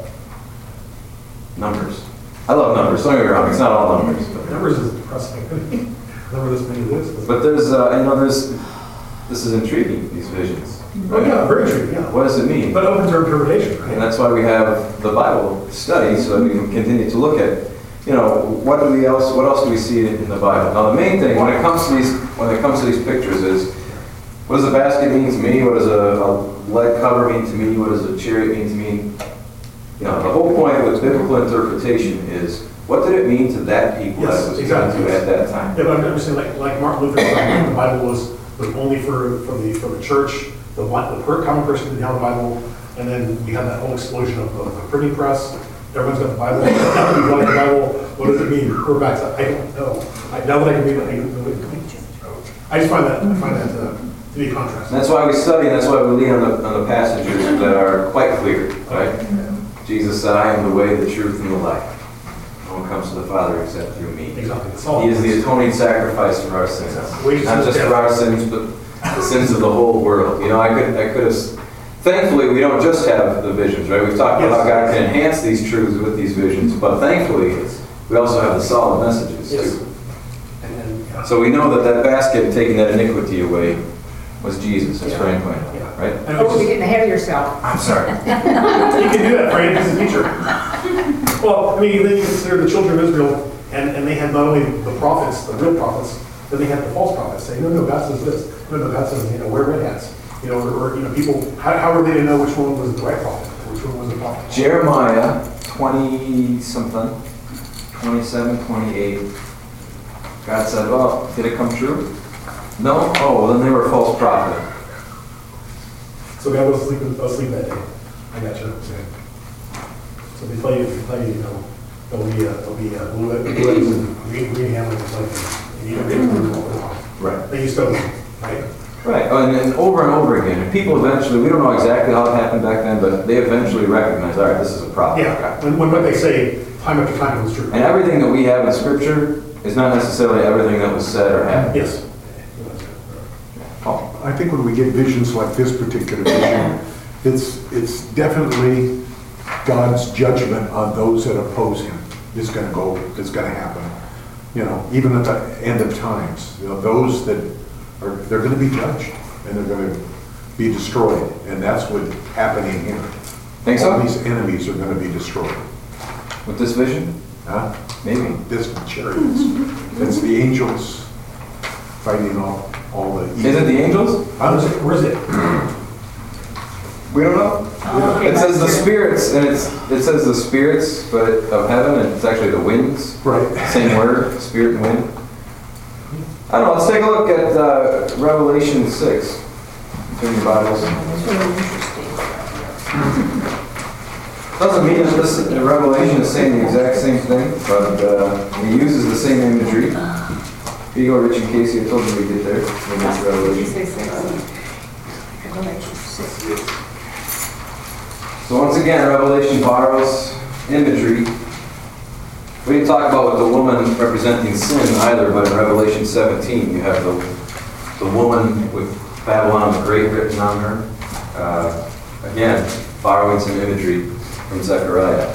numbers. I love numbers, don't get me wrong, it's not all numbers. But, Numbers is depressing. Number this many lists. but there's, uh, you know, there's, this is intriguing, these visions. Oh, yeah, very true, yeah. What does it mean? But open to interpretation, right? And that's why we have the Bible study, so that we can continue to look at, you know, what do we else, what else do we see in the Bible? Now, the main thing when it comes to these, when it comes to these pictures is, what does a basket mean to me? What does a, a lead cover mean to me? What does a chariot mean to me? You know, the whole point with biblical interpretation is, what did it mean to that people Yes, that it was exactly. given to at that time? Yeah, but I'm just saying, like, like Martin Luther said, the Bible was was only for, for the, for the church, the one, the per- common person didn't have the Bible, and then we had that whole explosion of, of the printing press. Everyone's got the Bible. Now that we got the Bible, what does it mean? We're back to, I don't know. I, now that I can read it, I don't know. I just find that, I find that uh, to be a contrast. And that's why we study, and that's why we lean on the, on the passages that are quite clear, right? Jesus said, I am the way, the truth, and the life. No one comes to the Father except through me. Exactly. That's all. He is the atoning sacrifice for our sins. Exactly. Not just for our sins, but the sins of the whole world. You know, I could, I could have, thankfully, we don't just have the visions, right? We've talked about how God can enhance these truths with these visions, but thankfully, we also have the solid messages, Yes. too. And then, yeah. So we know that that basket taking that iniquity away was Jesus, as Yeah. Frank pointed out, Yeah. right? And Oh, it's you're just- getting ahead of yourself. I'm sorry. You can do that, Frank, as a teacher. Well, I mean, then you consider the children of Israel, and, and they had not only the prophets, the real prophets, then they had the false prophets saying, no, no, God says this. No, no, God says, you know, wear red hats. You know, or, or, you know, people, how, how are they to know which one was the right prophet, or which one was the prophet? Jeremiah twenty something, twenty-seven, twenty-eight. God said, well, did it come true? No? Oh, well, then they were a false prophet. So God was asleep, asleep that day. I got you. Okay. So they play, they play, you know, there'll be, uh, there'll be, uh, blue blue eggs and green, green ham and like, and you don't get blue all the time. Right. They used to, right? Right, oh, and, and over and over again. And people eventually, we don't know exactly how it happened back then, but they eventually recognized, all right, this is a prophet. Yeah, when, when what they say, time after time was true. And everything that we have in Scripture is not necessarily everything that was said or happened. Yes. Paul? I think when we get visions like this particular vision, it's, it's definitely God's judgment on those that oppose him is gonna go, is gonna happen. You know, even at the end of times, you know, those that are, they're gonna be judged and they're gonna be destroyed. And that's what's happening here. Think so? All these enemies are gonna be destroyed. With this vision? Huh? Maybe. This chariots. That's the angels fighting all, all the evil. Is it the angels? Where is it? Where is it? We don't know. It says the spirits, and it's, it says the spirits, but of heaven, and it's actually the winds. Right. Same word, spirit and wind. I don't know, let's take a look at uh, Revelation six. Turn your Bibles. It's really interesting. Doesn't mean that this uh, Revelation is saying the exact same thing, but uh, he uses the same imagery. Here you go, Rich and Casey, I told you we'd get there. When it's Did you Revelation. say six? So once again, Revelation borrows imagery. We didn't talk about with the woman representing sin either, but in Revelation seventeen, you have the, the woman with Babylon the Great written on her. Uh, again, borrowing some imagery from Zechariah.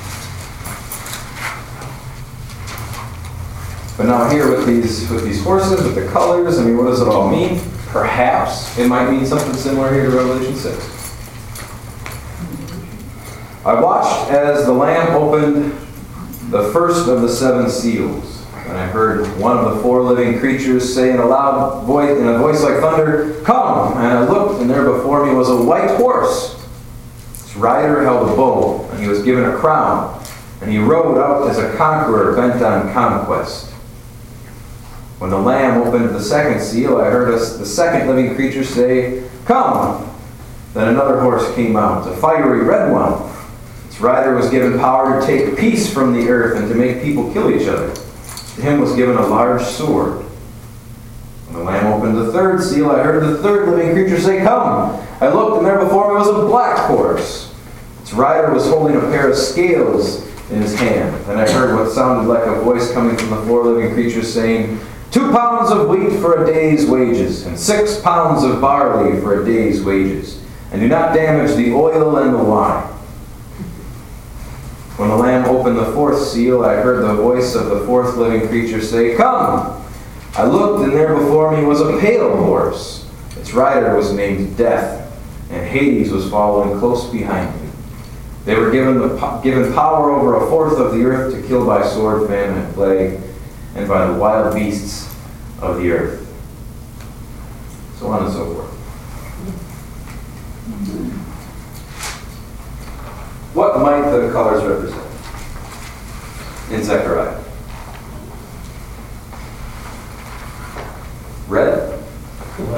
But now here with these with these horses, with the colors, I mean, what does it all mean? Perhaps it might mean something similar here to Revelation six. I watched as the Lamb opened the first of the seven seals, and I heard one of the four living creatures say in a loud voice, in a voice like thunder, "Come!" And I looked, and there before me was a white horse. Its rider held a bow, and he was given a crown, and he rode out as a conqueror bent on conquest. When the Lamb opened the second seal, I heard us, the second living creature say, "Come!" Then another horse came out, a fiery red one. Its rider was given power to take peace from the earth and to make people kill each other. To him was given a large sword. When the Lamb opened the third seal, I heard the third living creature say, "Come!" I looked, and there before me was a black horse. Its rider was holding a pair of scales in his hand. Then I heard what sounded like a voice coming from the four living creatures saying, Two pounds of wheat for a day's wages, and six pounds of barley for a day's wages. And do not damage the oil and the wine." When the Lamb opened the fourth seal, I heard the voice of the fourth living creature say, "Come!" I looked, and there before me was a pale horse. Its rider was named Death, and Hades was following close behind him. They were given, the, given power over a fourth of the earth to kill by sword, famine, and plague, and by the wild beasts of the earth. So on and so forth. What might the colors represent in Zechariah? Red?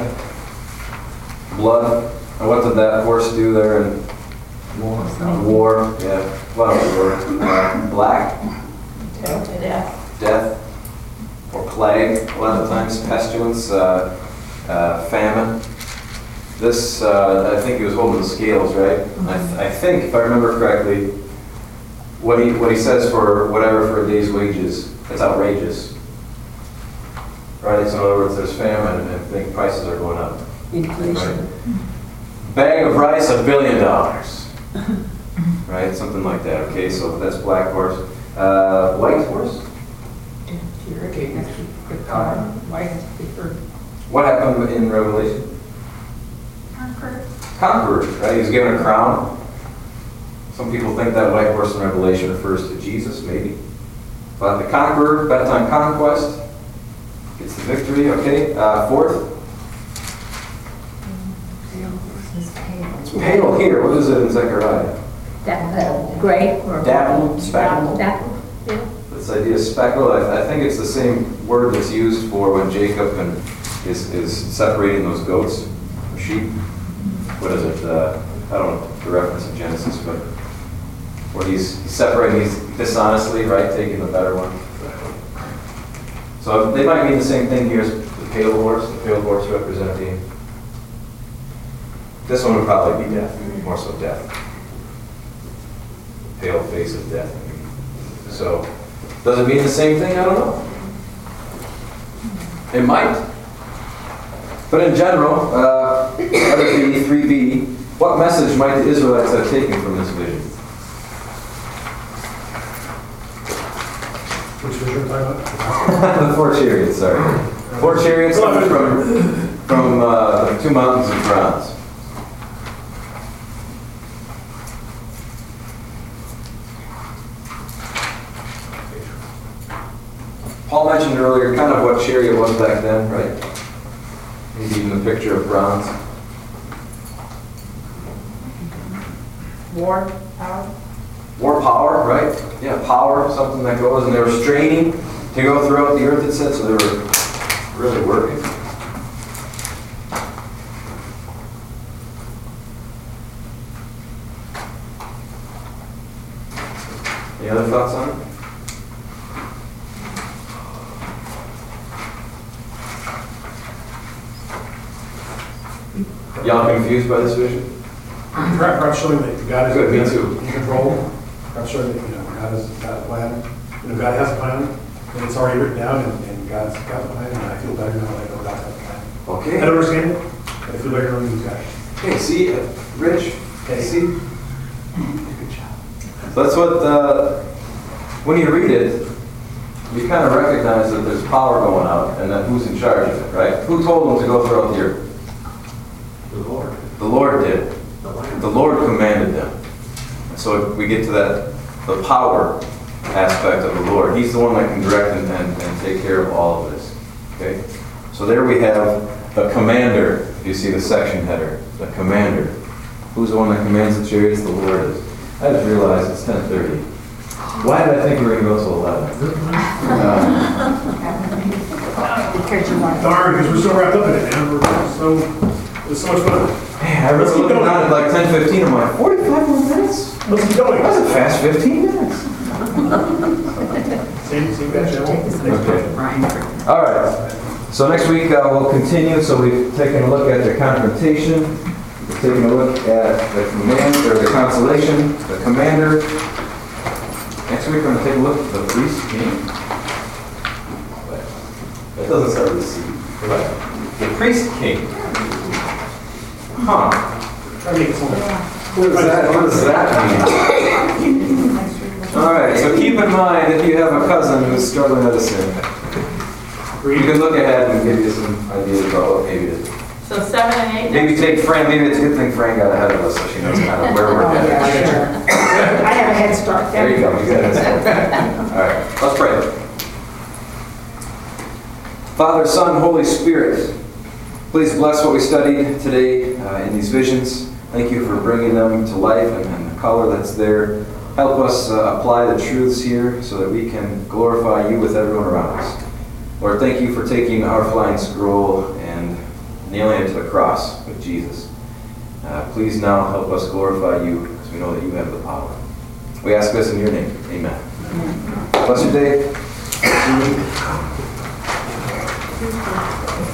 blood. And what did that horse do there in war? War, yeah. What else war? Uh, black, Yeah. death, or plague, a lot of times, pestilence, uh, uh, famine. This, uh, I think he was holding the scales, right? I, th- I think, if I remember correctly, what he, what he says for whatever for a day's wages, it's outrageous. Right, so in other words, there's famine and I think prices are going up. Inflation. Bag of rice, a billion dollars. Right, something like that, okay, so that's black horse. Uh, white horse? What happened in Revelation? Conqueror. Conqueror, right? He was given a crown. Some people think that white horse in Revelation refers to Jesus, maybe. But the conqueror, bent on conquest, gets the victory, okay? Uh, fourth? It's pale here. What is it in Zechariah? That, uh, gray or? Dapple, speckled. Dapple, yeah. This idea of speckled, I, I think it's the same word that's used for when Jacob and is, is separating those goats, or sheep. What is it? Uh, I don't know the reference in Genesis, but where he's, he's separating these dishonestly, right? Taking the better one. So they might mean the same thing here as the pale horse, the pale horse representing. This one would probably be death, more so death. Pale face of death. So, does it mean the same thing? I don't know. It might. But in general, uh, letter B, three B, what message might the Israelites have taken from this vision? Which vision are you talking about? The four chariots, sorry. Four chariots coming from, from uh, the two mountains of bronze. Paul mentioned earlier kind of what chariot was back then, right? Maybe even the picture of bronze. War, power. War power, right? Yeah, power, something that goes, and they were straining to go throughout the earth, it said, so they were really working. Any other thoughts on it? Y'all confused by this vision? Perhaps showing that God is Good, me too. in control. Perhaps showing that, you know, God has got a plan. You know, God has a plan, and it's already written down, and, and God's got a plan, and I feel better now that I know God's got a plan. I Okay. don't understand it, but I feel better knowing He's got it. Okay, see, uh, Rich, Okay. see? Good job. So that's what, uh, when you read it, you kind of recognize that there's power going out, and then who's in charge of it, right? Who told them to go throughout the earth? The Lord. The Lord did. The Lamb. The Lord commanded them. So we get to that, the power aspect of the Lord. He's the one that can direct and, and, and take care of all of this. Okay? So there we have the commander. If you see the section header, the commander. Who's the one that commands the chariots? The Lord is. I just realized it's ten thirty. Why did I think we were going to go till eleven? Uh, Because you want. Darn, because we're so wrapped up in it, man. We're so, it's so much fun. man, I was looking at it like ten fifteen. I'm like, forty-five more minutes? Let's keep going. That was a fast fifteen minutes. Same, same guy, channel. Okay. All right. So next week uh, we'll continue. So we've taken a look at the confrontation. We've taken a look at the command or the consolation, the commander. Next week we're going to take a look at the priest king. That doesn't start with a C. Right? The priest king. Huh. Try to make it simple. What does that, what does that mean? All right, so keep in mind if you have a cousin who's struggling with a sin, you can look ahead and give you some ideas about what maybe it is. So seven and eight. Maybe next take week? Fran, maybe it's a good thing Fran got ahead of us so she knows kind of where we're Oh, yeah, headed. sure. I have a head start. There you go, you got it. All right, let's pray. Father, Son, Holy Spirit, please bless what we studied today uh, in these visions. Thank you for bringing them to life and, and the color that's there. Help us uh, apply the truths here so that we can glorify you with everyone around us. Lord, thank you for taking our flying scroll and nailing it to the cross with Jesus. Uh, Please now help us glorify you, as we know that you have the power. We ask this in your name. Amen. Bless your day.